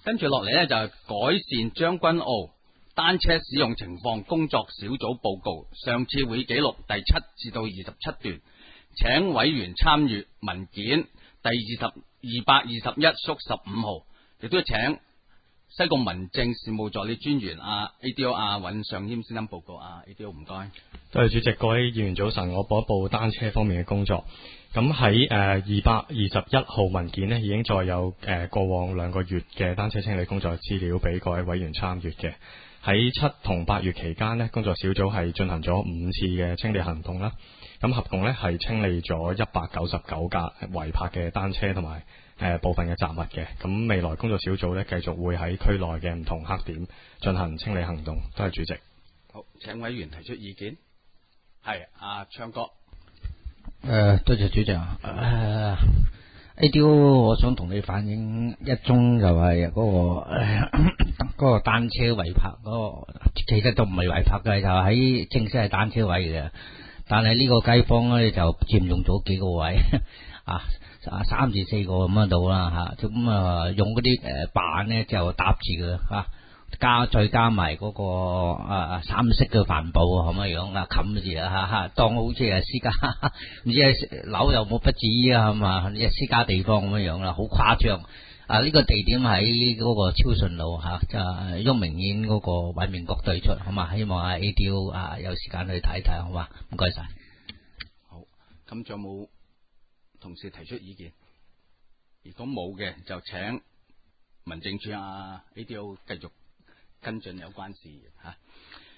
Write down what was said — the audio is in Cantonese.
跟住落嚟呢，就係改善將軍澳單車使用情況工作小組報告，上次會議記錄第7至到27段，請委員參閱文件第221縮15號，亦都請西貢民政事務助理專員ADO 尹尚謙先生報告。ADO 唔該。 多謝主席，各位議員早晨，我報一報單車方面嘅工作。咁喺221號文件呢，已經再有過往2個月嘅單車清理工作資料俾各位委員參閱嘅。喺7同8月期間呢，工作小組係進行咗5次嘅清理行動啦。咁合共呢係清理咗199架違泊嘅單車同埋部分嘅雜物嘅。咁未來工作小組呢，繼續會喺區內嘅唔同黑點進行清理行動。多謝主席。 好，請委員提出意見。係昌哥。 多謝主席。ADO 我想同你反映一宗就係嗰個單車違泊嗰個，其實就唔係違泊嘅，就喺正式係單車位嘅，但係呢個街坊咧就佔用咗幾個位3至4個咁樣到啦吓，咁用嗰啲板咧就搭住嘅再加埋嗰個三色嘅帆布咁樣冚住當好似係私家，唔知係樓又冇不至於係嘛，私家地方咁樣啦，好誇張。呢個地點喺嗰個超順路就雍明苑嗰個偉明閣對出，好嘛？希望ADO 有時間去睇睇，好嘛？唔該晒。 好，咁仲有冇同事提出意見？如果冇嘅，就請民政處ADO繼續跟進有關事宜。